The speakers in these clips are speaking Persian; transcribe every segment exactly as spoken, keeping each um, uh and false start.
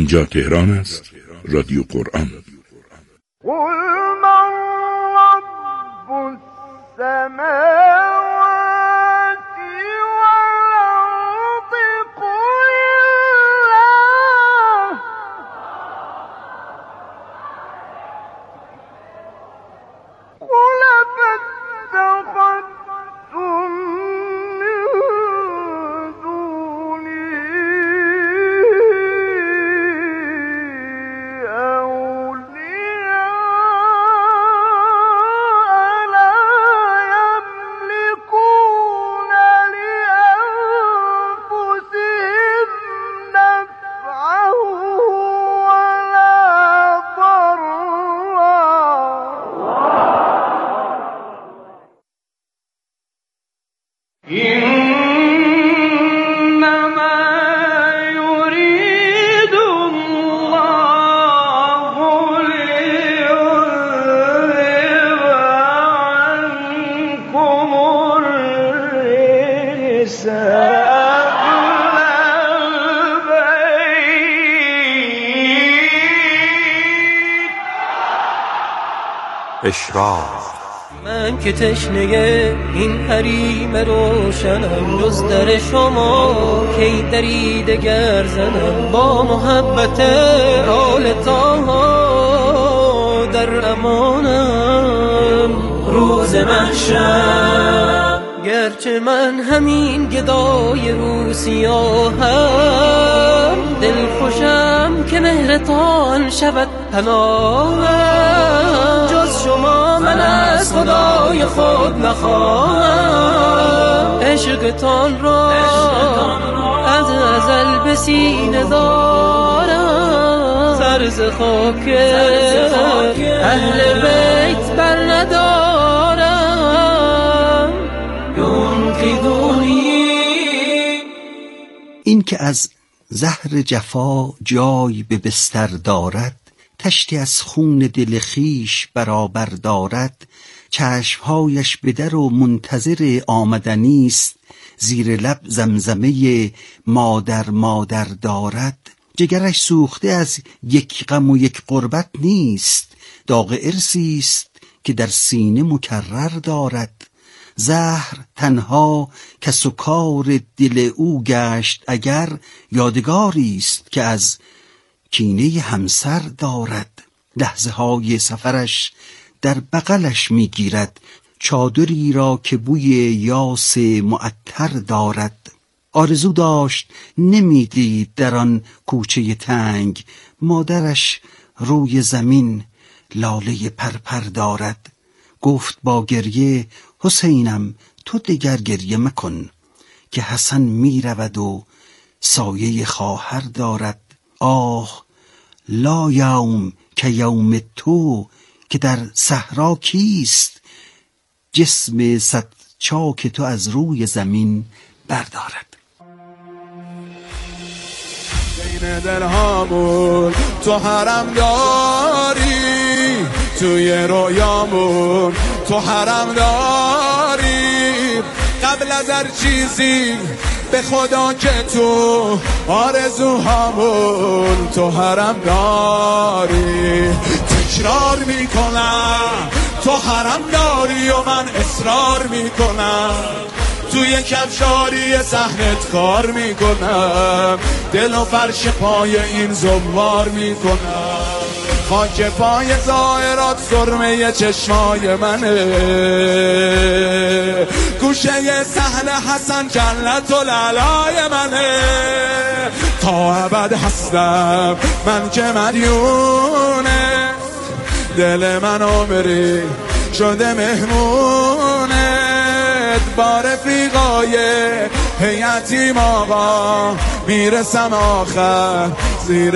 اینجا تهران است، رادیو قرآن. قل من رب السماوات والأرض قل الله قل فاتخذتم من دونه اشراق. من که تشنه این حریم روشنم، جز در شما کی دری دگر زنم. با محبت آل طه در امانم روز محشر. گرچه من همین گدای رو سیاهم، دل خوشم که مهرتان شود پناهم. جز شما من از خدای خود نخواهم. عشقتان را از ازل به سینه دارم. سرز خاک اهل بیت بر ندارم. این که از زهر جفا جای به بستر دارد، تشتی از خون دل خیش برابر دارد. چشمهایش به در و منتظر آمدنیست، زیر لب زمزمه مادر مادر دارد. جگرش سوخته از یک غم و یک غربت نیست، داغ ارثیست که در سینه مکرر دارد. زهر تنها کس و کار دل او گشت اگر، یادگاریست که از کینه همسر دارد. لحظه های سفرش در بغلش میگیرد، چادری را که بوی یاس معطر دارد. آرزو داشت نمیدید در آن کوچه تنگ، مادرش روی زمین لاله پرپر دارد. گفت با گریه حسینم تو دگر گریه مکن، که حسن می رود و سایه خواهر دارد. آه لا یوم که یوم تو، که در صحرا کیست جسم صد چاک تو از روی زمین بردارد. بین دلهامون تو حرم داری، توی رویامون تو حرم داری. قبل از هر چیزی به خدا که تو آرزوهامون تو حرم داری. تکرار میکنم تو حرم داری و من اصرار میکنم، توی کفشاری صحنت کار میکنم. دل و فرش پای این زوار میکنم، خاک پای زائرات سرمه چشمای منه. گوشه صحن حسن جنت و لالای منه. تا ابد هستم من که مدیونه، دل من عمری شده مهمونه. با رفیقای هیئتیم آقا میرسم آخر زیر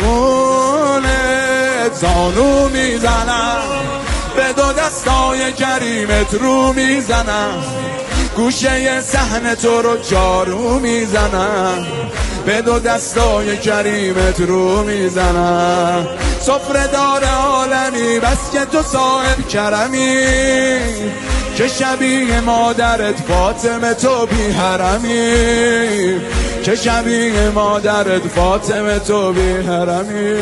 ایمونت. زانو میزنم به دو دستای کریمت رو میزنم، گوشه صحن تو رو جارو میزنم. به دو دستای کریمت رو میزنم. سفره دار عالمی بس که تو صاحب کرمی، که شبیه مادرت فاطمه تو بی حرمی. که شبیه مادرت فاطمه تو بی حرمی.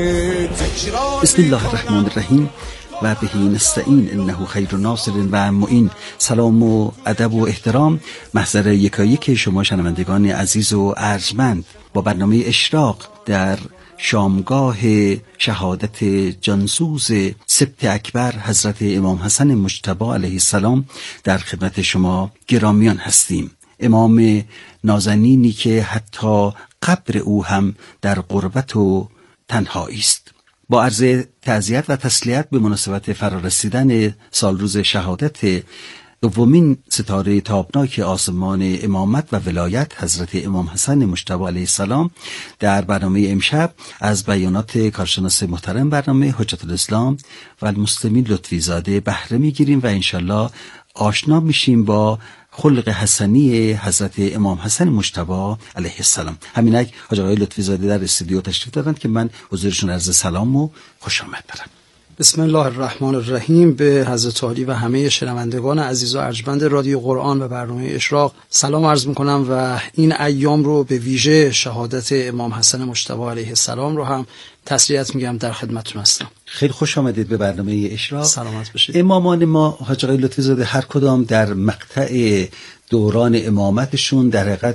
بسم الله الرحمن الرحیم و به نستعین انه خیر ناصر و معین. سلام و ادب و احترام محضر یکایک شما شنوندگان عزیز و ارجمند با برنامه اشراق در شامگاه شهادت جانسوز سبت اکبر حضرت امام حسن مجتبی علیه السلام در خدمت شما گرامیان هستیم. امام نازنینی که حتی قبر او هم در غربت و تنهایی است. با عرض تعزیت و تسلیت به مناسبت فرارسیدن سال روز شهادت دومین ستاره تابناک آسمان امامت و ولایت حضرت امام حسن مجتبی علیه السلام، در برنامه امشب از بیانات کارشناس محترم برنامه حجت الاسلام و المسلمین لطفی زاده بهره میگیریم و انشالله آشنا میشیم با خلق حسنی حضرت امام حسن مجتبی علیه السلام. همینک حاج آقای لطفی زاده در استودیو تشریف دادند که من حضورشون عرض سلام و خوش آمد دارم. بسم الله الرحمن الرحیم. به حضرت عالی و همه شنوندگان عزیز و ارجمند رادیو قرآن و برنامه اشراق سلام عرض میکنم و این ایام رو به ویژه شهادت امام حسن مجتبی علیه السلام رو هم تسلیت میگم، در خدمتتون هستم. خیلی خوش آمدید به برنامه اشراق. سلامت باشید. امامان ما حاج آقای لطفی زاده هر کدام در مقطع دوران امامتشون در حقیقت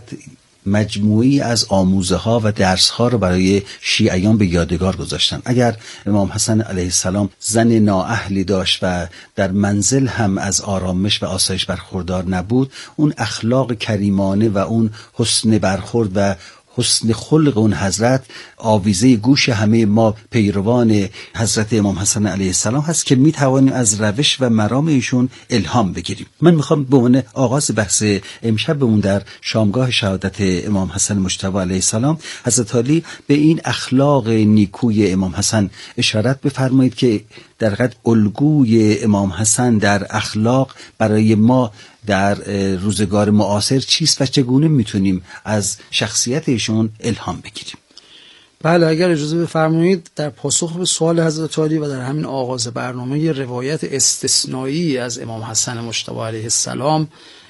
مجموعی از آموزه ها و درس ها رو برای شیعیان به یادگار گذاشتن. اگر امام حسن علیه السلام زن نااهلی داشت و در منزل هم از آرامش و آسایش برخوردار نبود، اون اخلاق کریمانه و اون حسن برخورد و حسن خلق اون حضرت آویزه گوش همه ما پیروان حضرت امام حسن علیه السلام هست که می توانیم از روش و مرام ایشون الهام بگیریم. من میخوام به عنوان آغاز بحث امشب بمون در شامگاه شهادت امام حسن مجتبی علیه السلام حضرت علی به این اخلاق نیکوی امام حسن اشارت بفرمایید که در حقیقت الگوی امام حسن در اخلاق برای ما در روزگار معاصر چیست و چگونه میتونیم از شخصیت ایشون الهام بگیریم؟ بله، اگر اجازه بفرمایید در پاسخ به سوال حضرت عالی و در همین آغاز برنامه یه روایت استثنایی از امام حسن مجتبی علیه السلام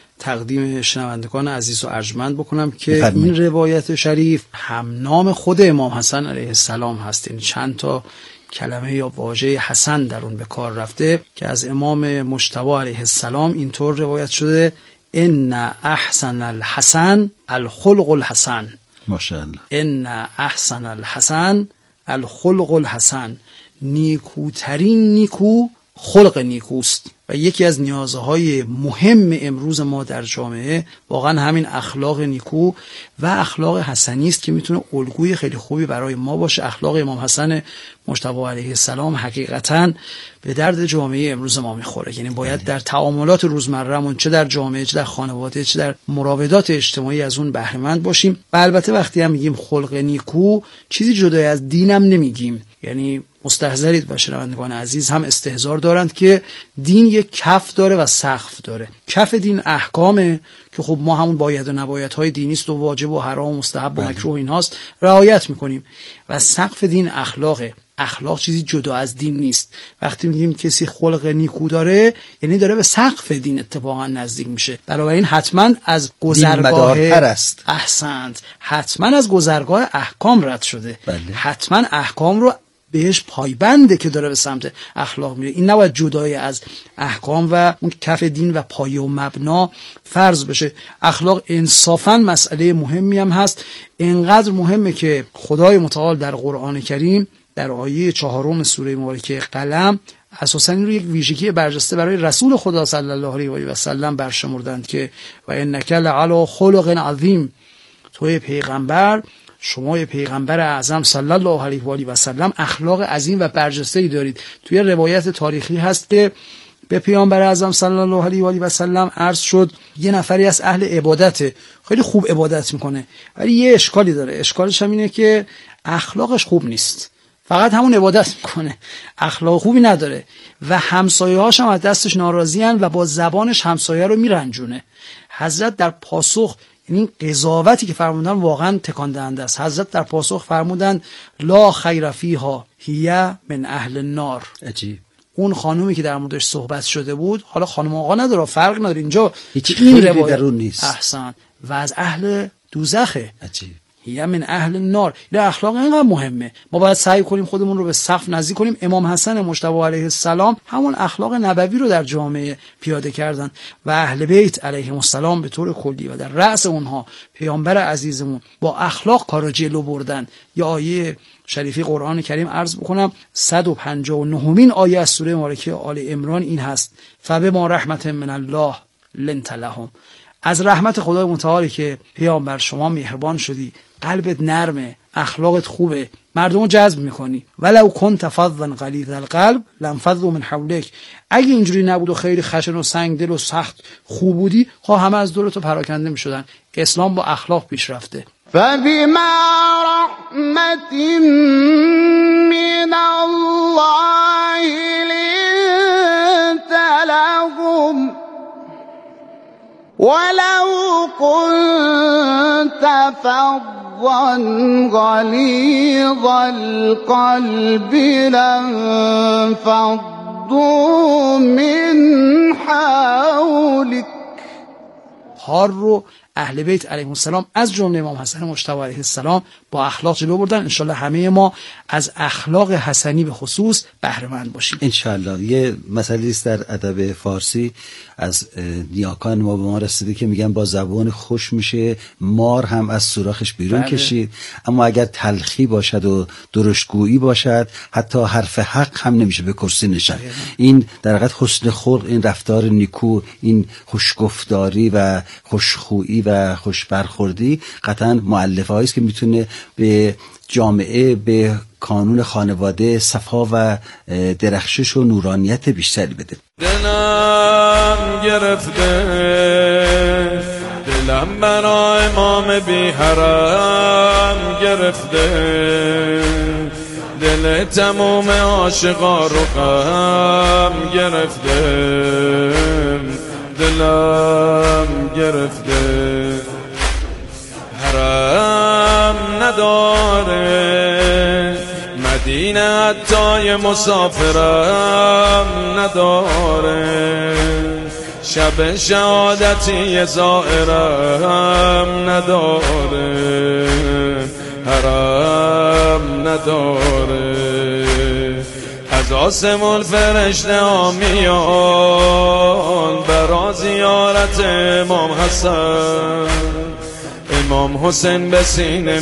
تقدیم شنوندگان عزیز و ارجمند بکنم که بفرمایید. این روایت شریف هم نام خود امام حسن علیه السلام هست، یعنی چند تا کلمه یا واژه حسن در اون به کار رفته که از امام مجتبی علیه السلام اینطور روایت شده: ان احسن الحسن الخلق الحسن. ماشاءالله. ان احسن الحسن الخلق الحسن. نیکوترین نیکو خلق نیکوست و یکی از نیازهای مهم امروز ما در جامعه واقعا همین اخلاق نیکو و اخلاق حسنی است که میتونه الگوی خیلی خوبی برای ما باشه. اخلاق امام حسن مجتبی علیه السلام حقیقتاً به درد جامعه امروز ما میخوره. یعنی باید در تعاملات روزمره‌مون چه در جامعه، چه در خانواده، چه در مراودات اجتماعی از اون بهره مند باشیم. و البته وقتی هم میگیم خلق نیکو چیزی جدای از دینم نمیگیم، یعنی مستحضرید و شنوندگان عزیز هم استحضار دارند که دین یک کف داره و سقف داره. کف دین احکامه که خب ما همون باید و نبایدهای دینی است و واجب و حرام و مستحب و مکروه اینهاست رعایت میکنیم، و سقف دین اخلاقه. اخلاق چیزی جدا از دین نیست. وقتی میگیم کسی خلق نیکو داره یعنی داره به سقف دین اتفاقا نزدیک میشه. بنابراین حتما از گذرگاه است. احسنت حتما از گذرگاه احکام رد شده. بله. حتما احکام رو بهش پایبنده که داره به سمت اخلاق میره. این نباید جدای از احکام و اون کف دین و پایه و مبنا فرض بشه. اخلاق انصافاً مسئله مهمی هم هست، اینقدر مهمه که خدای متعال در قرآن کریم در آیه چهارم سوره مبارکه قلم اساساً این رو یک ویژگی برجسته برای رسول خدا صلی الله علیه و سلم برشمردند که و انک لعلی خلق عظیم. توی پیغمبر، شما پیغمبر اعظم صلی الله علیه و آله و سلم اخلاق عظیم و برجسته‌ای دارید. توی روایت تاریخی هست که به پیامبر اعظم صلی الله علیه و آله و سلم عرض شد یه نفری از اهل عبادته، خیلی خوب عبادت میکنه ولی یه اشکالی داره. اشکالش هم اینه که اخلاقش خوب نیست، فقط همون عبادت میکنه، اخلاق خوبی نداره و همسایه‌هاش هم از دستش ناراضی‌اند و با زبانش همسایه رو میرنجونه. حضرت در پاسخ، یعنی قضاوتی که فرمودن واقعا تکان دهنده است، حضرت در پاسخ فرمودن لا خیر فیها هی من اهل النار. عجیب. اون خانومی که در موردش صحبت شده بود، حالا خانم آقا نداره، فرق نداره، اینجا هیچ این روایت در اون نیست. احسن و از اهل دوزخه. عجیب. هی من اهل النار. این اخلاق اینقدر مهمه، ما باید سعی کنیم خودمون رو به سقف نزدیک کنیم. امام حسن مجتبی علیه السلام همون اخلاق نبوی رو در جامعه پیاده کردن و اهل بیت علیهم السلام به طور کلی و در رأس اونها پیامبر عزیزمون با اخلاق کارو جلو بردن. یا آیه شریفی قرآن کریم عرض بکنم صد و پنجاه و نهمین آیه از سوره مبارکه آل عمران این هست: فبما رحمت من الله لنت لهم. از رحمت خدای متعال که پیامبر شما مهربان شدی، قلبت نرمه، اخلاقت خوبه، مردمو جذب میکنی. ولو کنت فظا غلیظ القلب لانفضوا من حولک. اگه اینجوری نبود و خیلی خشن و سنگ دل و سخت خوب بودی، ها همه از دور تو پراکنده میشدن. اسلام با اخلاق پیش رفته. فبما رحمت من الله لنت لهم ولو كنت فظا غليظ القلب لانفضوا من حولك. کار رو اهل بیت علیهم السلام از جمله امام حسن مجتبی علیه السلام با اخلاق جلو بردن. انشالله همه ما از اخلاق حسنی به خصوص بهره مند باشیم انشالله. یه مسئله است در ادب فارسی از نیاکان ما به ما رسیده که میگن با زبان خوش میشه مار هم از سوراخش بیرون بله. کشید، اما اگر تلخی باشد و درشتگویی باشد حتی حرف حق هم نمیشه به کرسی نشد. این در حقیقت حسن خلق، این رفتار نیکو، این خوشگفتاری و خوشخویی و خوش برخوردی قطعا مؤلفه‌ای است که میتونه به جامعه، به کانون خانواده صفا و درخشش و نورانیت بیشتری بده. دلم گرفته، دلم برای امام بی حرم گرفته، دل تموم عاشقا رو غم گرفته، دلم گرفته، حرم نداره، مدینه حتی مسافرم نداره، شب شهادتی زائرم نداره، حرم نداره. از آسمون فرشته ها میان برا زیارت امام حسن، امام حسین به سینه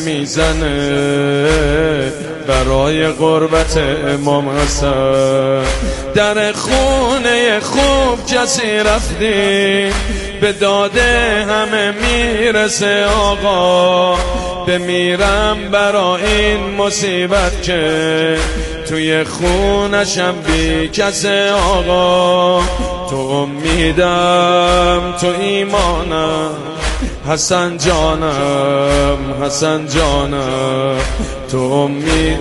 میزنه برای قربت امام حسن. در خونه خوب کسی رفتی، به داده همه میرسه آقا، بمیرم برا این مصیبت که توی خونشم بی کس آقا. تو امیدم، تو ایمانم، حسن جانم، حسن جانم، تو امید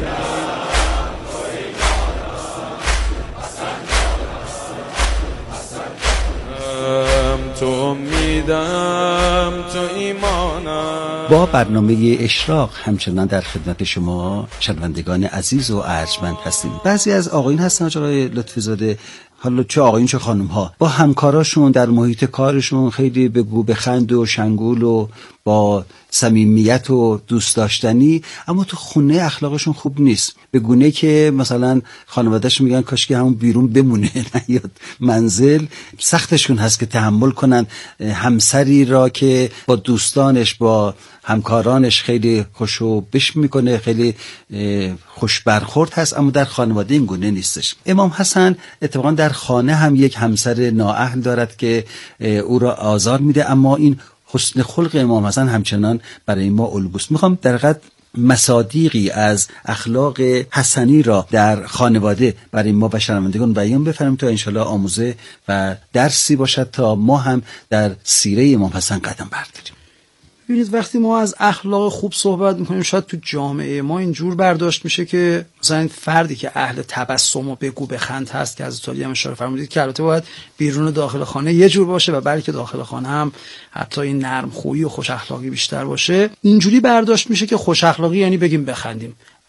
تو امیدم، تو ایمانم. با برنامه اشراق همچنان در خدمت شما شنوندگان عزیز و ارجمند هستیم. بعضی از آقایون هستن آقای لطفی زاده، حالا چه آقایون چه خانم ها، با همکاراشون در محیط کارشون خیلی بگو بخند و شنگول و با صمیمیت و دوست داشتنی، اما تو خونه اخلاقشون خوب نیست، به گونه که مثلا خانواده‌شون میگن کاش که همون بیرون بمونه نیاد منزل. سختشون هست که تحمل کنن همسری را که با دوستانش، با همکارانش خیلی خوشو بش میکنه، خیلی خوش برخورد هست، اما در خانواده این گونه نیستش. امام حسن اتفاقا در خانه هم یک همسر نااهل دارد که او را آزار میده، اما این حسن خلق امام حسن همچنان برای ما الگوست. میخوام در حقیقت مصادیقی از اخلاق حسنی را در خانواده برای ما و شنوندگان بیان بفرمایید تا انشالله آموزه و درسی باشد تا ما هم در سیره امام حسن قدم برداریم. ببینید وقتی ما از اخلاق خوب صحبت میکنیم، شاید تو جامعه ما اینجور برداشت میشه که مثلا این فردی که اهل تبسم و بگو بخند هست که حضرت علی هم اشاره فرمودید که البته باید بیرون داخل خانه یه جور باشه و بلکه داخل خانه هم حتی این نرم خویی و خوش اخلاقی بیشتر باشه، اینجوری برداشت میشه که خوش اخلاقی یعنی بگیم بخندیم.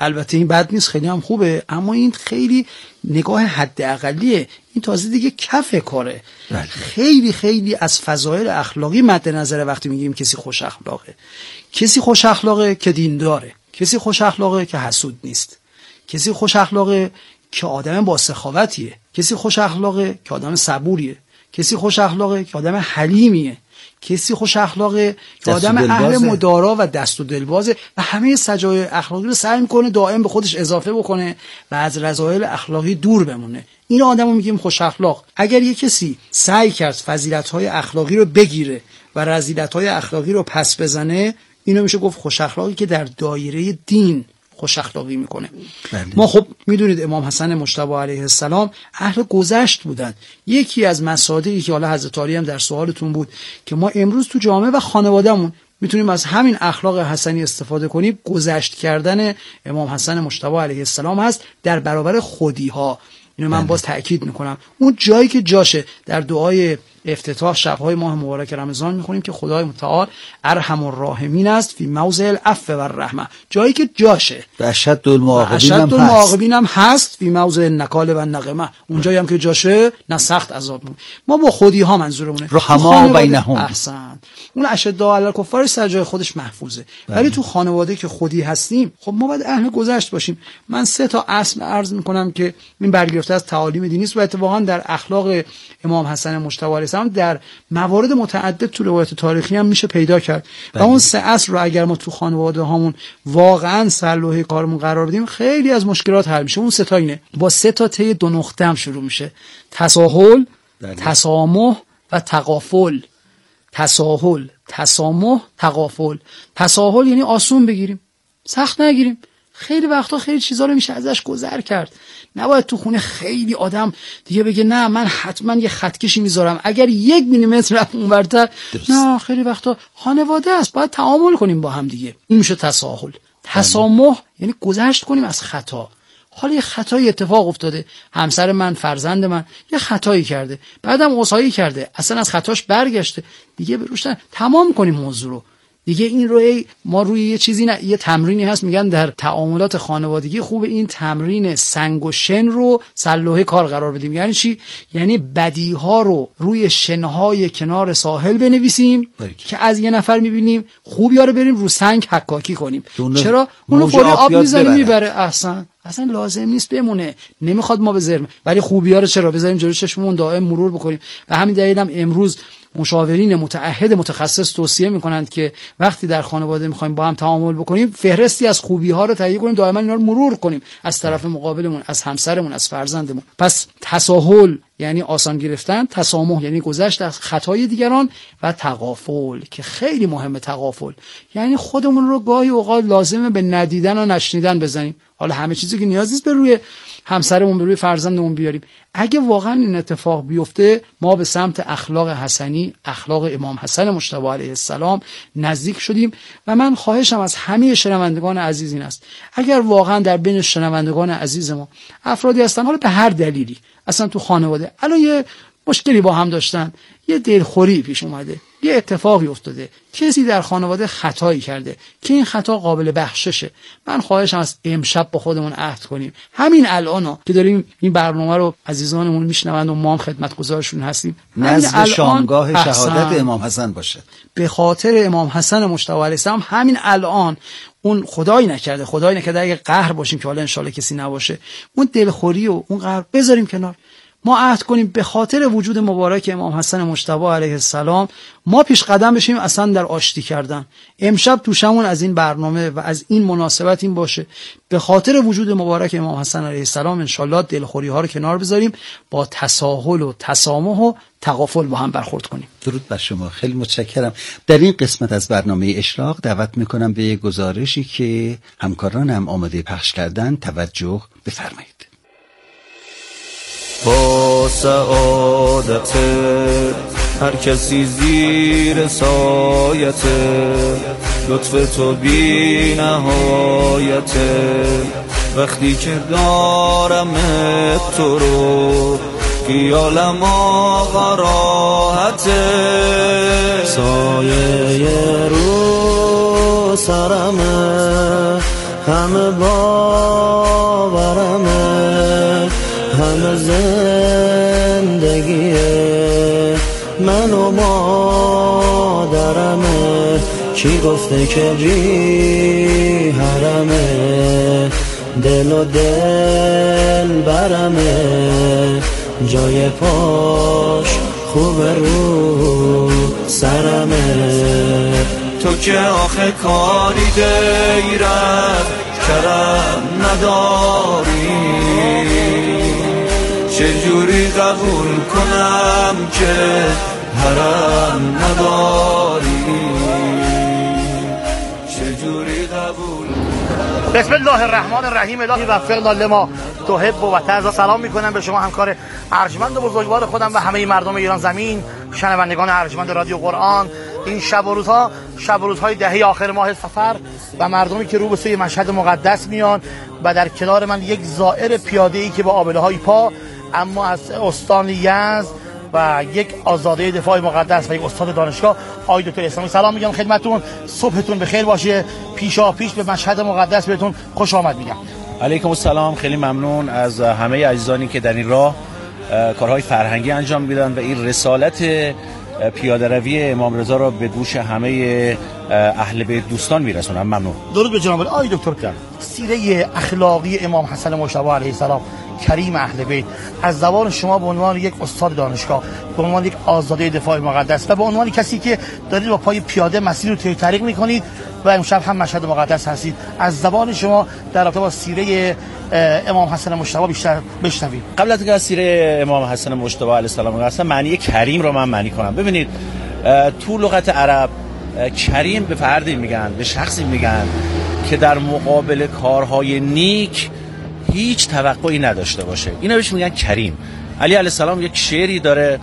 البته این بد نیست، خیلی هم خوبه، اما این خیلی نگاه حداقلیه. این تازه دیگه کف کاره. بله. خیلی خیلی از فضایل اخلاقی مد نظره وقتی میگیم کسی خوش اخلاقه. کسی خوش اخلاقه که دینداره، کسی خوش اخلاقه که حسود نیست، کسی خوش اخلاقه که آدم با سخاوتیه، کسی خوش اخلاقه که آدم صبوریه، کسی خوش اخلاقه که آدم حلیمیه، کسی خوش اخلاقه که آدم اهل مدارا و دست و دلبازه و همه سجایای اخلاقی رو سعی میکنه دائم به خودش اضافه بکنه و از رذایل اخلاقی دور بمونه. این آدمو میگیم خوش اخلاق. اگر یک کسی سعی کرد فضیلت‌های اخلاقی رو بگیره و رذیلت‌های اخلاقی رو پس بزنه، اینو میشه گفت خوش اخلاقی که در دایره دین خوش اخلاقی میکنه. بله. ما خب میدونید امام حسن مجتبی علیه السلام اهل گذشت بودن. یکی از مصادیقی که حالا حضرت علی هم در سوالتون بود که ما امروز تو جامعه و خانوادهمون میتونیم از همین اخلاق حسنی استفاده کنیم، گذشت کردن امام حسن مجتبی علیه السلام هست در برابر خودی‌ها. اینو من باز تأکید میکنم. اون جایی که جاشه در دعای افتتاح شب‌های ماه مبارک رمضان میخونیم که خدای متعال ارحم الراحمین است فی موضع العفو و الرحمه، جایی که جاشه. و اشد المعاقبین هم هست. المعاقبین هم هست فی موضع النکال و النقمه، اونجایی هم که جاشه نه سخت عذاب میکنه. ما با خودی ها منظورمونه رحما بینهم. احسن. اون اشد علی الکفار سر جای خودش محفوظه. ولی تو خانواده که خودی هستیم، خب ما باید اهل گذشت باشیم. من سه تا اصل عرض میکنم که این برگرفته از تعالیم دینی است و اتفاقا در اخلاق امام حسن مجتبی علیه السلام در موارد متعدد تو روایت تاریخی هم میشه پیدا کرد. بله. و اون سه اصل رو اگر ما تو خانواده هامون واقعا سلوحه کارمون قرار بدیم، خیلی از مشکلات حل میشه. اون سه تا اینه. با سه تا ته دو نقطه هم شروع میشه: تساهل، بله. تسامح و تغافل. تساهل، تسامح، تغافل. تساهل یعنی آسون بگیریم، سخت نگیریم. خیلی وقتا خیلی چیزا رو میشه ازش گذر کرد. نباید تو خونه خیلی آدم دیگه بگه نه من حتما یه خطکشی میذارم اگر یک میلیمتر رفت اونورتر. نه، خیلی وقتا خانواده است، باید تعامل کنیم با هم دیگه. این میشه تساهل. تسامح یعنی گذشت کنیم از خطا. حالا یه خطایی اتفاق افتاده، همسر من، فرزند من یه خطایی کرده، بعدم عذرخواهی کرده، اصلا از خطاش برگشته، دیگه به روش تمام کنیم موضوع رو. دیگه این رو ای ما روی یه چیزی نه، یه تمرینی هست میگن در تعاملات خانوادگی خوبه این تمرین سنگ و شن رو سلوحه کار قرار بدیم. یعنی چی؟ یعنی بدیها رو روی شنهای کنار ساحل بنویسیم که از یه نفر میبینیم خوبیا رو بریم رو سنگ حکاکی کنیم. چرا؟ اونو خود آب میذاریم میبره. احسن. اصلا لازم نیست بمونه، نمیخواد ما بذاریم، ولی خوبیا رو چرا بذاریم جلوی چشممون دائم مرور بکنیم. و همین دلیل هم امروز مشاورین متعهد متخصص توصیه میکنند که وقتی در خانواده میخوایم با هم تعامل بکنیم، فهرستی از خوبی ها رو تهیه کنیم، دائما اینا رو مرور کنیم از طرف مقابلمون، از همسرمون، از فرزندمون. پس تساهل یعنی آسان گرفتن، تسامح یعنی گذشت از خطای دیگران، و تغافل که خیلی مهمه. تغافل یعنی خودمون رو گاهی اوقات لازمه به ندیدن و نشنیدن بزنیم. حالا همه چیزی که نیاز نیست به روی همسرمون، به روی فرزندمون بیاریم. اگه واقعا این اتفاق بیفته، ما به سمت اخلاق حسنی، اخلاق امام حسن مجتبی علیه السلام نزدیک شدیم. و من خواهشم از همه شنوندگان عزیز این است، اگر واقعا در بین شنوندگان عزیز ما افرادی هستن، حالا به هر دلیلی اصلا تو خانواده الان یه مشکلی با هم داشتن، یه دلخوری پیش اومده، یه اتفاقی افتاده، کسی در خانواده خطایی کرده که این خطا قابل بخششه، من خواهشم از امشب با خودمون عهد کنیم، همین الان که داریم این برنامه رو عزیزانمون میشنوند و ما هم خدمتگزارشون هستیم، نزد شامگاه شهادت امام حسن باشه، به خاطر امام حسن مجتبی علیه السلام همین الان، اون خدایی نکرده خدایی نکرده اگه قهر باشیم که حالا ان شاءالله کسی نباشه، اون دلخوری و اون قهر بذاریم کنار، ما عهد کنیم به خاطر وجود مبارک امام حسن مجتبی علیه السلام ما پیش قدم بشیم اصلا در آشتی کردن. امشب توشمون از این برنامه و از این مناسبت این باشه، به خاطر وجود مبارک امام حسن علیه السلام ان شاءالله دلخوری ها رو کنار بذاریم، با تساهل و تسامح و تغافل با هم برخورد کنیم. درود بر شما، خیلی متشکرم. در این قسمت از برنامه اشراق دعوت میکنم به گزارشی که همکارانم آماده پخش کردن توجه بفرمایید. با سعادت هر کسی زیر سایت لطف تو بی نهایت، وقتی که دارم تو رو خیالم آقا راحت، سایه رو سرمه همه باورمه، همه زندگیه من و مادرمه. کی گفته که بی حرمه، دل و دل برمه، جای پاش خوب رو سرمه. تو که آخه کاری غیرت کرم نداری، چجوری قبول کنم که حرم نداری، چجوری قبول کنم. بسم الله الرحمن الرحیم. الهی وفقنا لما تحب و ترضا. سلام میکنم به شما همکار ارجمند و بزرگوار خودم و همه مردم ایران زمین، شنوندگان ارجمند رادیو قرآن. این شب و روزها شب و روزهای دهه آخر ماه صفر و مردمی که رو به سوی مشهد مقدس میان و در کنار من یک زائر پیاده‌ای که با آبله‌های پا اما از استان یزد و یک آزاده دفاع مقدس و یک استاد دانشگاه آقای دکتر اسلامی. سلام میگم خدمتتون، صبحتون بخیر باشه، پیشا پیش به مشهد مقدس بهتون خوش آمد میگم. علیکم السلام. خیلی ممنون از همه عزیزانی که در این راه کارهای فرهنگی انجام میدن و این رسالت پیاده روی امام رضا را به گوش همه اهل بیت دوستان میرسونن. ممنون. درود به جناب آقای دکتر. سیره اخلاقی امام حسن مجتبی علیه السلام کریم اهل بیت از زبان شما به عنوان یک استاد دانشگاه، به عنوان یک آزاده دفاع مقدس و به عنوان کسی که دارید با پای پیاده مسیر رو طی طریق میکنید و امشب هم مشهد مقدس هستید، از زبان شما در رابطه با سیره امام حسن مجتبی بیشتر بشنوید. قبل از اینکه از سیره امام حسن مجتبی علیه السلام اصلا معنی کریم رو من معنی کنم. ببینید تو لغت عرب کریم به فردی میگن، به شخصی میگن که در مقابل کارهای نیک هیچ توقعی نداشته باشه، اینا بهش میگن کریم. علی علیه السلام یک شعری داره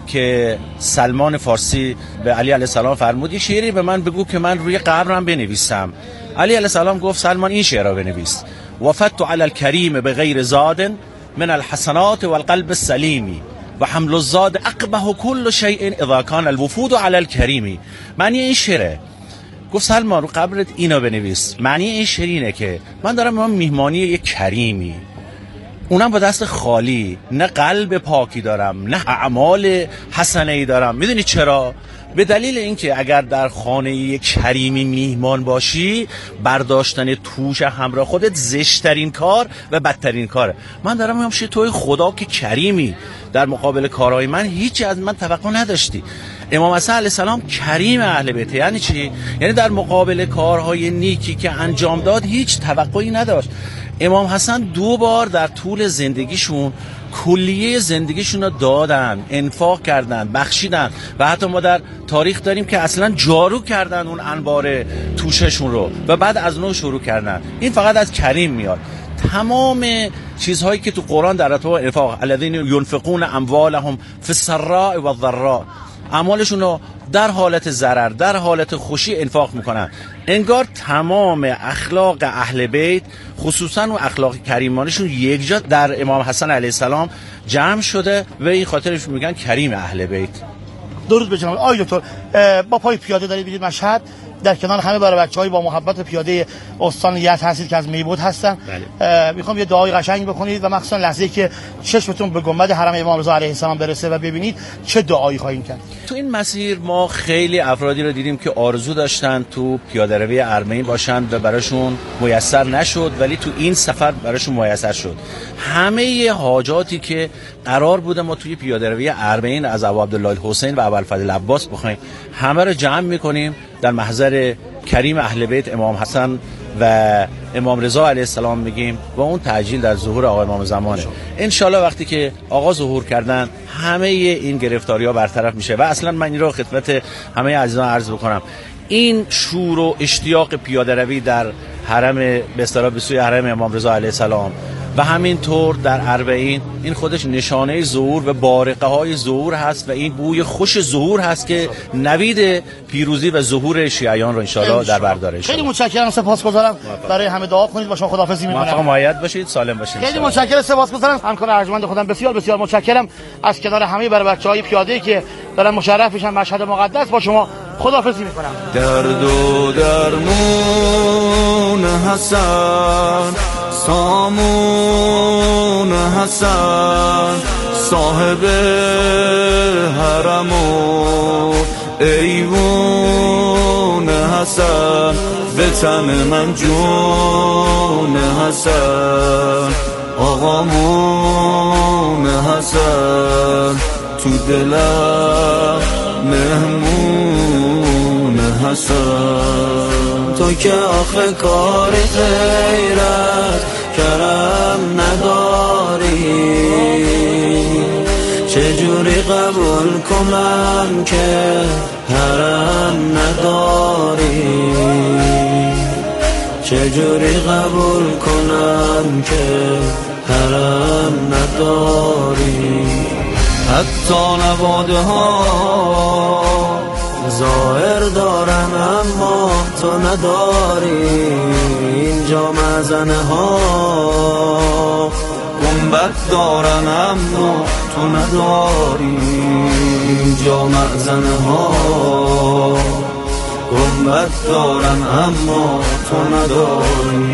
که سلمان فارسی به علی علیه السلام فرمود، یک شعری به من بگو که من روی قبرم بنویسم. علی علیه السلام گفت سلمان این شعر رو بنویس: وفدت علی الکریم بغیر زاد من الحسنات والقلب السلیم و حمل الزاد اقبح كل شیء اذا كان الوفود علی الکریم. معنی این شعره. گفت سلمان رو قبرت اینو بنویس. معنی این شعر اینه که من دارم من میهمانی یک کریمی، اونم با دست خالی، نه قلب پاکی دارم، نه اعمال حسنه‌ای دارم. میدونی چرا؟ به دلیل اینکه اگر در خانه یک کریمی میهمان باشی، برداشتن توش همراه خودت زشترین کار و بدترین کاره. من دارم میگم شه توی خدا که کریمی، در مقابل کارهای من هیچ از من توقع نداشتی. امام حسن علیه السلام کریم اهل بیت یعنی چی؟ یعنی در مقابل کارهای نیکی که انجام داد هیچ توقعی نداشت. امام حسن دو بار در طول زندگیشون کلیه زندگیشون رو دادن، انفاق کردن، بخشیدن و حتی ما در تاریخ داریم که اصلا جارو کردن اون انبار توششون رو و بعد از نو شروع کردن. این فقط از کریم میاد. تمام چیزهایی که تو قرآن در رابطه با انفاق، الذین ينفقون اموالهم فی السراء والضراء، اعمالشون رو در حالت ضرر، در حالت خوشی انفاق میکنن. انگار تمام اخلاق اهل بیت، خصوصا و اخلاق کریمانشون یک جا در امام حسن علیه السلام جمع شده و این خاطرش میگن کریم اهل بیت. درود به جناب آقای دکتر. با پای پیاده دارید میرید مشهد، در کنار همه برای بچه‌های با محبت پیاده استان یزد هستید که از میبود هستن. میخوام یه دعای قشنگ بکنید و مخصوصا لحظه‌ای که چشمتون به گنبد حرم امام رضا علیه السلام برسه و ببینید چه دعایی خواهیم کرد. تو این مسیر ما خیلی افرادی رو دیدیم که آرزو داشتن تو پیاده‌روی ارمنی باشن و براشون میسر نشد، ولی تو این سفر براشون میسر شد. همه حاجاتی که قرار بوده ما توی پیاده‌روی ارمنی از ابو عبدالله الحسین و ابوالفضل عباس بخوایم، همه رو جمع می‌کنیم در محضر کریم اهل بیت امام حسن و امام رضا علیه السلام میگیم و اون تعجیل در ظهور آقا امام زمانه. انشالله وقتی که آقا ظهور کردن همه این گرفتاری‌ها برطرف میشه و اصلا من این رو خدمت همه عزیزان عرض بکنم، این شور و اشتیاق پیاده روی در حرم به اصطلاح به سوی حرم امام رضا علیه السلام و همینطور در اربعین، این خودش نشانه ظهور و بارقه های ظهور هست و این بوی خوش ظهور هست که نوید پیروزی و ظهور شیعیان رو انشالله در بر داره. خیلی متشکرم، سپاسگزارم. برای همه دعا کنید. با شما خداحافظی می‌کنم. موفق و مؤید باشید، سالم باشید. خیلی متشکرم، سپاسگزارم. همکار ارجمند خودم بسیار بسیار متشکرم. از کنار همه برای بچه‌های پیاده که دارن مشرف میشن مشهد مقدس با شما خداحافظی میکنم. درد و درمون حسن، سامون حسن، صاحب حرم و ایوون حسن، به تن من جون حسن، آقامون حسن، تو دلم مهمون حسن. تو که آخه کار غیرت کرم نداری، چجوری قبول کنم که حرم نداری، چجوری قبول کنم که حرم نداری. حتی نواده ها ظاهر دارم اما تو نداری، اینجا مزنه ها گنبد دارن اما تو نداری، اینجا مزنه ها گنبد دارن اما تو نداری.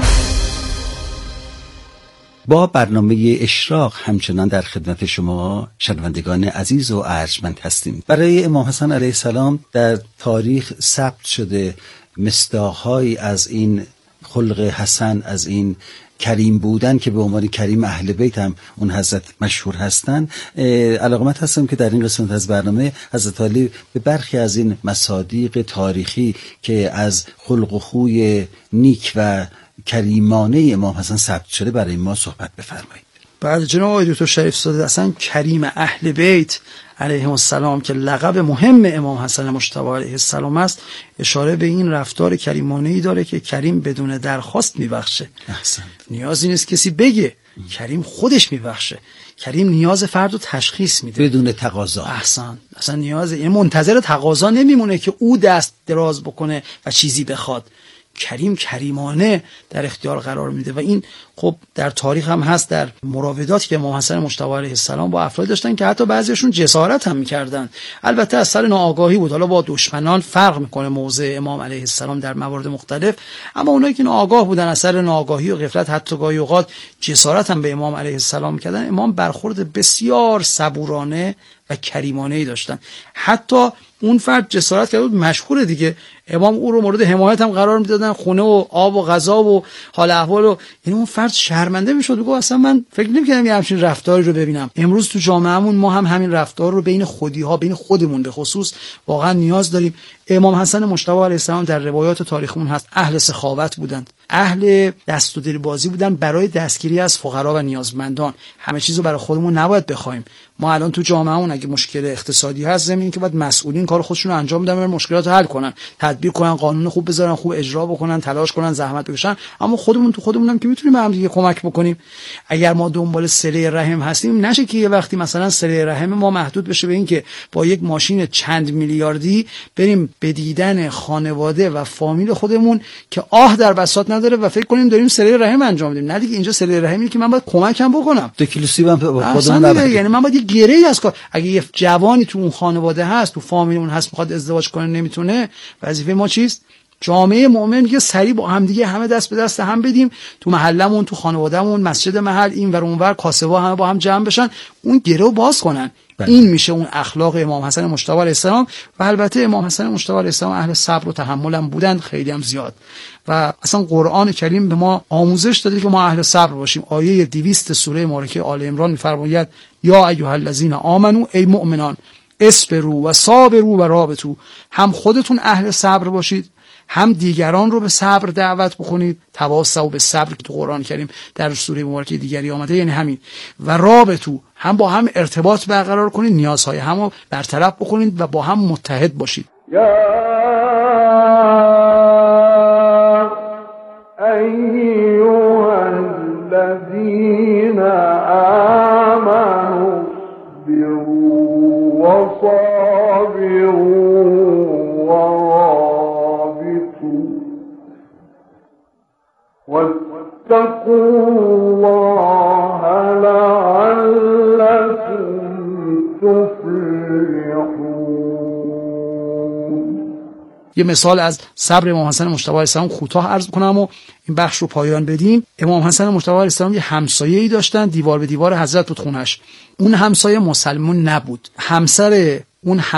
با برنامه اشراق همچنان در خدمت شما شنوندگان عزیز و ارجمند هستیم. برای امام حسن علیه السلام در تاریخ ثبت شده مصداق‌هایی از این خلق حسن، از این کریم بودن که به عنوان کریم اهل بیت هم اون حضرت مشهور هستن. علاقمند هستم که در این قسمت از برنامه حضرت علی به برخی از این مصادیق تاریخی که از خلق و خوی نیک و کریمانه امام حسن ثبت شده برای ما صحبت بفرمایید. بعد جناب آقای دکتر شریف زاده، اصلا کریم اهل بیت علیه السلام که لقب مهم امام حسن مجتبی علیه السلام است، اشاره به این رفتار کریمانه‌ای داره که کریم بدون درخواست میبخشه. احسن. نیازی نیست کسی بگه، کریم خودش میبخشه. کریم نیاز فرد رو تشخیص میده بدون تقاضا. احسن. اصلا نیاز این منتظر تقاضا نمیمونه که او دست دراز بکنه و چیزی بخواد. کریم کریمانه در اختیار قرار میده و این خب در تاریخ هم هست، در مراوداتی که امام حسن مجتبی علیه السلام با افراد داشتن که حتی بعضیشون جسارت هم میکردن. البته از سر ناآگاهی بود، حالا با دشمنان فرق میکنه موضع امام علیه السلام در موارد مختلف، اما اونایی که ناآگاه بودن از سر ناآگاهی و غفلت حتی گاهی اوقات جسارت هم به امام علیه السلام میکردن. امام برخورد بسیار صبورانه و کریمانه‌ای داشتن. حتی اون فرد جسارت کرد، مشهور دیگه، امام او رو مورد حمایت هم قرار میدادن، خونه و آب و غذا و حال احوال و یعنی اون فرد شرمنده میشد، میگه اصلا من فکر نمی‌کردم یه همچین رفتاری رو ببینم. امروز تو جامعهمون ما هم همین رفتار رو بین خودی‌ها، بین خودمون به خصوص واقعا نیاز داریم. امام حسن مجتبی علیه السلام در روایات تاریخمون هست اهل سخاوت بودند، اهل دست و دل بازی بودن برای دستگیری از فقرا و نیازمندان. همه چیزو برای خودمون نباید بخوایم. ما الان تو جامعهمون اگه مشکل اقتصادی هست، زمین که باید مسئولین کار خودشون رو انجام بدن، مشکلات رو حل کنن، تدبیر کنن، قانون خوب بذارن، خوب اجرا بکنن، تلاش کنن، زحمت بکشن. اما خودمون تو خودمون هم که میتونیم به هم دیگه کمک بکنیم. اگر ما دنبال صله رحم هستیم، نشه که یه وقتی مثلا صله رحم ما محدود بشه به این که با یک ماشین چند میلیاردی بریم به دیدن خانواده و فامیل خودمون که آه در بساط نداره و فکر کنیم داریم صله رحم انجام میدیم. نه دیگه، اینجا صله رحمی که من باید کمکم بکنم. دو کیلو سیب هم خودمون نبریم. یعنی من باید یه گره‌ای از کار، اگه یه جوانی تو اون خانواده هست، تو فامیلمون هست، میخواد ازدواج کنه نمیتونه، وظیفه ما چیست؟ جامعه مؤمن میگه سریع با هم دیگه همه دست به دست هم بدیم، تو محلمون، تو خانوادهمون، مسجد محل، این ور اون ور، کاسبا همه با هم جمع بشن، اون گرو باز کنن. بله. این میشه اون اخلاق امام حسن مجتبی علیه السلام. و البته امام حسن مجتبی علیه السلام اهل صبر و تحمل هم بودند، خیلی هم زیاد. و اصلا قرآن کریم به ما آموزش داده که ما اهل صبر باشیم. آیه دویست سوره مبارکه آل عمران میفرماید یا ایها الذین آمنو، ای مؤمنان، اصبروا و صابروا و رابطوا، هم خودتون اهل صبر باشید، هم دیگران رو به صبر دعوت بکنید. تواصوا به صبر که تو قرآن کریم در سوره مبارکه دیگری آمده، یعنی همین. و رابطوا، هم با هم ارتباط برقرار کنید، نیازهای هم رو برطرف بکنید و با هم متحد باشید. یا ایها الذین آمنوا اصبروا و صابروا واتقوا الله لعلكم تفلحون. یه مثال از صبر امام حسن مجتبی علیه السلام کوتاه عرض کنم و این بخش رو پایان بدیم. امام حسن مجتبی علیه السلام یه همسایه‌ای داشتن، دیوار به دیوار حضرت بود خونش. اون همسایه مسلمان نبود. همسر اون